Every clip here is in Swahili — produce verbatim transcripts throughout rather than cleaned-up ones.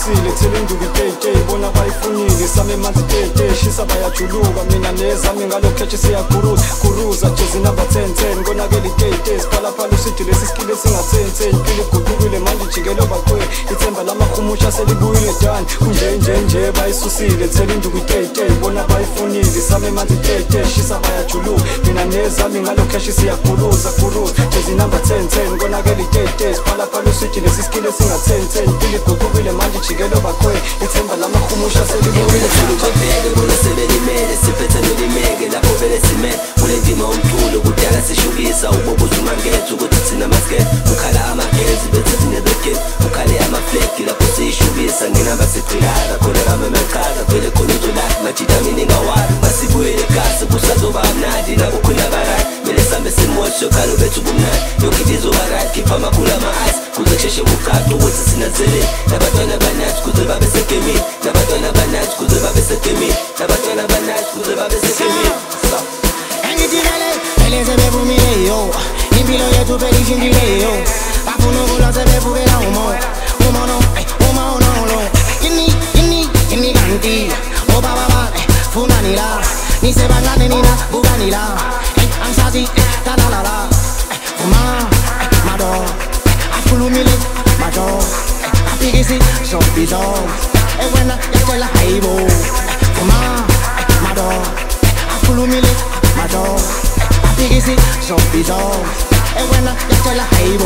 bayisusile thele induku itete bona bayifunile same manzi tete shisa bayajuluka mina nezami ngalokheche siyakuruza kuruza jezi number ten ten konakele itete siphala phala usithi lesi skile singa ten ten impilo iguqukile manje jikelo bakwe ithemba lamahumusha selibuyile done kunje nje nje bayisusile thele induku itete bona bayifunile same manzi tete shisa bayajuluka mina nezami ngalokheche siyakuruza kuruza jezi number ten ten konakele itete siphala phala usithi lesi skile singa ten ten impilo iguqukile manje jikelo bakwe ithemba lamahumusha selibuyile Babheke bona sebelimele siphethe nolimeke lapho vele simele kule ndima umculo kudala sishukisa ubobuza umangethe ukuthi thina maskete ukhala amagezi bethe sinezegezi ukhale amaflegi lapho siyishukisa nginamba siqhilaka khona kama mechaza vele khona uzolaka majitamini ngawari masibuyele kasi kusazoba mnandi nabo khona barayi mele sambe simosho khalo bethu kumnandi yonke into izoba right khipha amakhulu ama-ice kuze kusheshe kucace ukuthi sinazele nabantwana banathi kuze babe segemini nabantwana banathi kuze babe segemini nabantwana banathi kuze babe segemini Engitikele, ele sebevumileyo impilo yethu belishintshile bafuna ukulwa sebevukela umoya umono umonolo yini yini yini kanti obaba bane funani la nisebancane nina bukani la angisazi talalala uma mado akhulumile mado afikisi sobizo ewena yacela hayibo uma mado akhulumile mado afikisi sobizo ewena yacela hayibo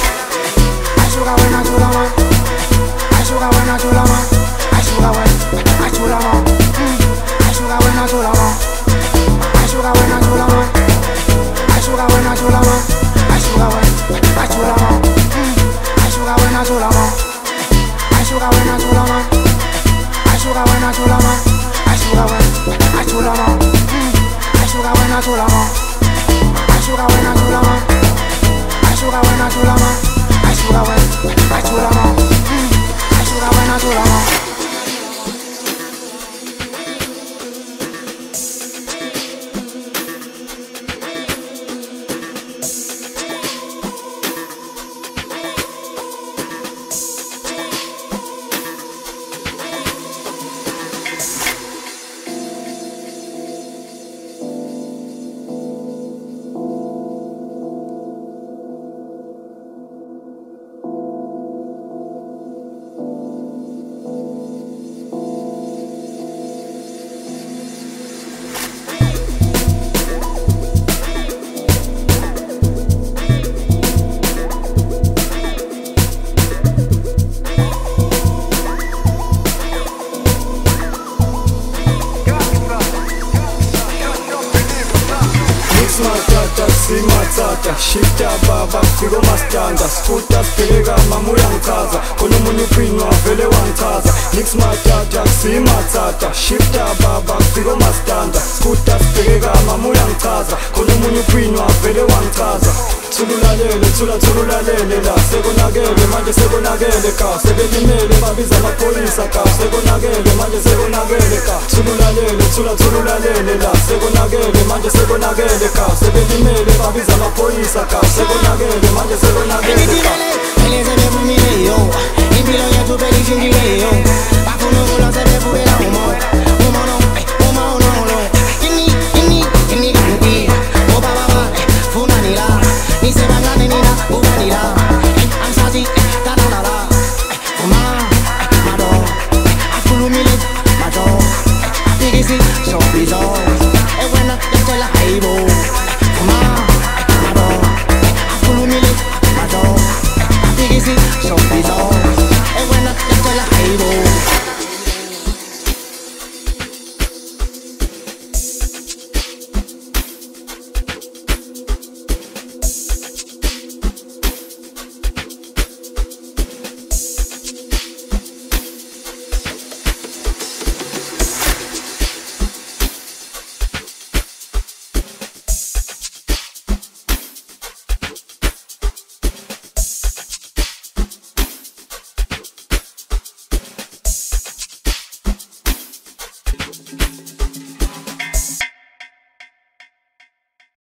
ashuka wena chulama ashuka wena chulama ashuka wena chulama ashuka wena chulama ashuka wena chulama ashuka wena chulama ashuka wena chulama ashuka wena chulama ashuka wena chulama ashuka wena chulama ashuka wena chulama ashuka wena chulama ashuka wena chulama ashuka wena chulama ashuka wena chulama ashuka wena chulama Simatata, shifta baba, fiko mastanda Skuta speleka mama uyangichaza Khona umunye uphinywa vele wangichaza Nix matata, simatata Shifta baba, fiko mastanda Skuta speleka mama uyangichaza Khona umunye uphinywa vele wangichaza Thululalele, thula thululalele la Sekonakele, manje sekonakele ka Sebelimele, babiza amaphoyisa ka Sekonakele, manje sekonakele ka Thululalele, thula thululalele la Sekonakele, manje sekonakele ka Sebelimele, babiza amaphoyisa ka Sekonakele, manje sekonakele ka Engitikele, ele sebevumileyo impilo yethu belishintshile